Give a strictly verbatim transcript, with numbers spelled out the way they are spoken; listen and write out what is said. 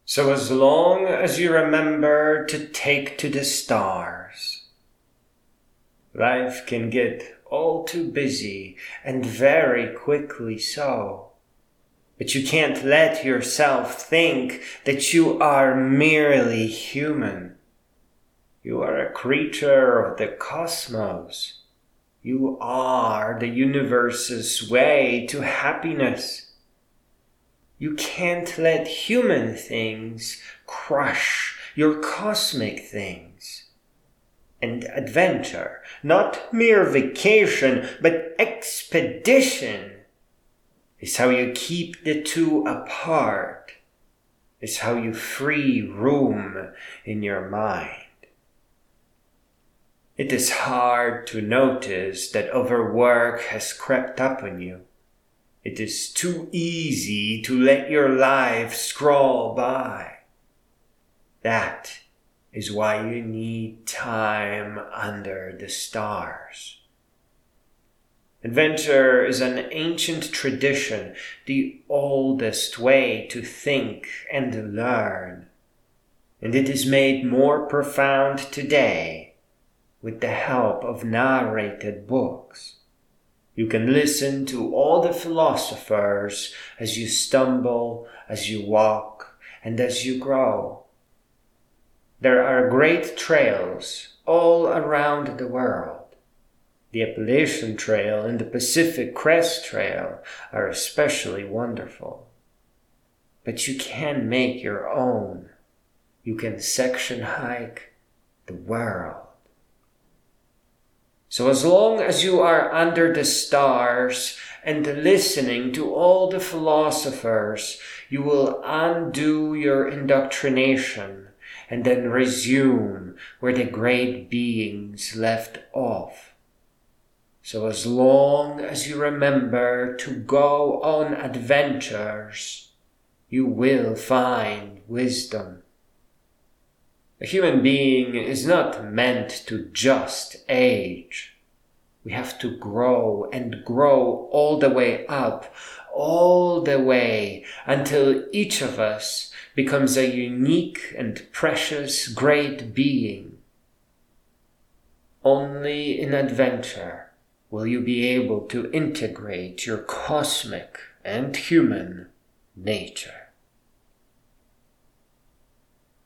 So as long as you remember to take to the stars, life can get all too busy, and very quickly so. But you can't let yourself think that you are merely human. You are a creature of the cosmos. You are the universe's way to happiness. You can't let human things crush your cosmic things. And adventure, not mere vacation, but expedition, is how you keep the two apart, is how you free room in your mind. It is hard to notice that overwork has crept up on you. It is too easy to let your life scroll by. That is why you need time under the stars. Adventure is an ancient tradition, the oldest way to think and learn. And it is made more profound today with the help of narrated books. You can listen to all the philosophers as you stumble, as you walk, and as you grow. There are great trails all around the world. The Appalachian Trail and the Pacific Crest Trail are especially wonderful. But you can make your own. You can section hike the world. So as long as you are under the stars and listening to all the philosophers, you will undo your indoctrination and then resume where the great beings left off. So as long as you remember to go on adventures, you will find wisdom. A human being is not meant to just age. We have to grow and grow all the way up, all the way until each of us becomes a unique and precious great being. Only in adventure will you be able to integrate your cosmic and human nature.